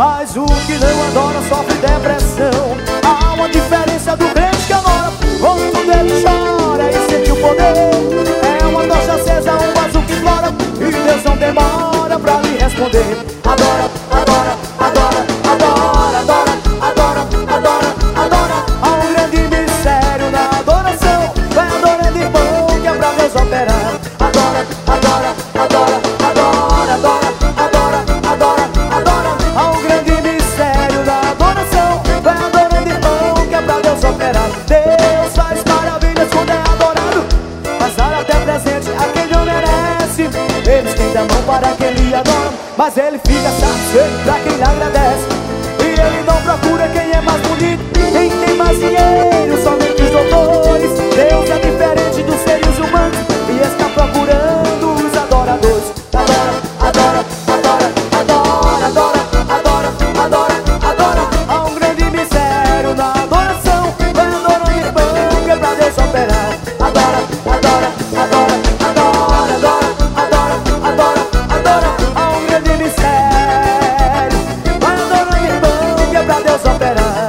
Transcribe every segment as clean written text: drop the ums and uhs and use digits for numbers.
mas o que não adora sofre depressão. Há uma diferença do crente que adora, quando ele chora e sente o poder. É uma tocha acesa, um vaso que flora, e Deus não demora pra lhe responder. Adora, adora, adora, adora, adora, adora, adora, adora. Há um grande mistério na adoração. Vai adorando, irmão, que é pra Deus operar. Adora, adora, adora, adora, adora, adora, adora, adora. Há um grande mistério na adoração. Vai adorando, irmão, que é pra Deus operar. Deus faz maravilhas quando é adorado, mas dar até presente a quem não merece. Ele estende a mão para quem lhe adora, mas ele fica satisfeito pra quem lhe agradece. E ele não procura quem é mais bonito, quem tem mais dinheiro, somente os doutores. Deus é diferente dos seres humanos e está procurando os adoradores. Adora, adora, adora, adora, adora, adora, adora, adora. Há um grande mistério na adoração. Vai adorando, irmão, que é pra Deus operar. Adora, adora, adora, adora, adora, adora, adora, adora. Há um grande mistério. Vai adorando, irmão, que é pra Deus operar.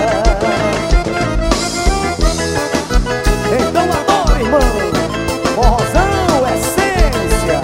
Então adora, irmão. Forrozão, essência.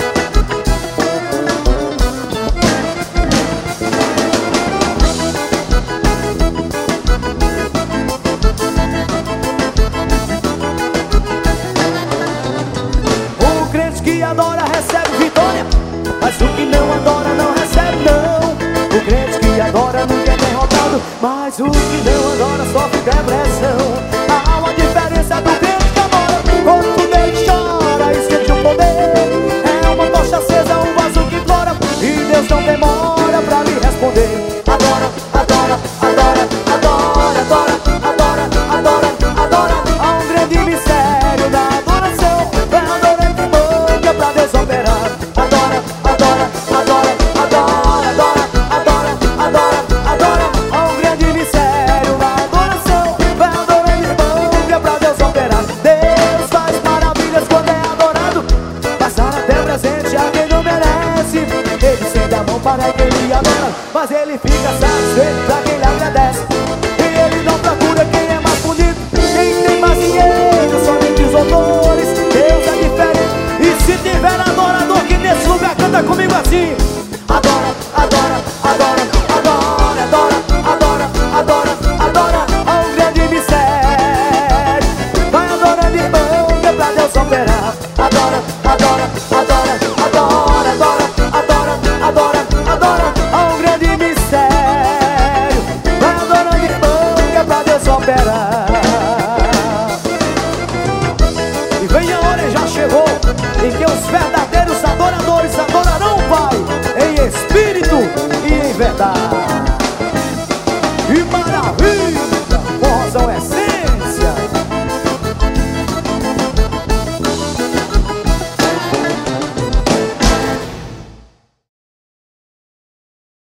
O crente que adora recebe vitória, mas o que não adora não recebe não. O crente que adora nunca é derrotado, mas o que não adora sofre depressão. Há uma diferença do crente que adora, quando ele chora e sente o poder. É uma tocha acesa, um vaso que flora, e Deus não demora pra lhe responder. Adora, adora, adora, adora, adora, adora, adora, adora. Há um grande mistério na adoração. Vai adorando, irmão, que é pra Deus operar. Adora, adora, adora, adora, adora, adora, adora, adora. Há um grande mistério na adoração. Vai adorando, irmão, que é pra Deus operar. Deus faz maravilhas quando é adorado, mas dá até presente a quem não merece. Ele estende a mão para quem lhe adora, mas ele fica satisfeito pra quem lhe agradece. E ele não procura quem é mais bonito, quem tem mais dinheiro, somente os doutores. Deus é diferente. E se tiver adorador que nesse lugar canta comigo assim: adora, adora, adora, adora, adora, adora, adora, adora. Há um grande mistério. Vai adorando, irmão, que é pra Deus operar. Adora, adora, adora, adora, adora, adora, adora, adora. Há um grande mistério. Vai adorando, irmão, que é pra Deus operar. E vem a hora, já chegou, em que os verdadeiros adoradores adorarão o Pai em espírito e em verdade. Que maravilha!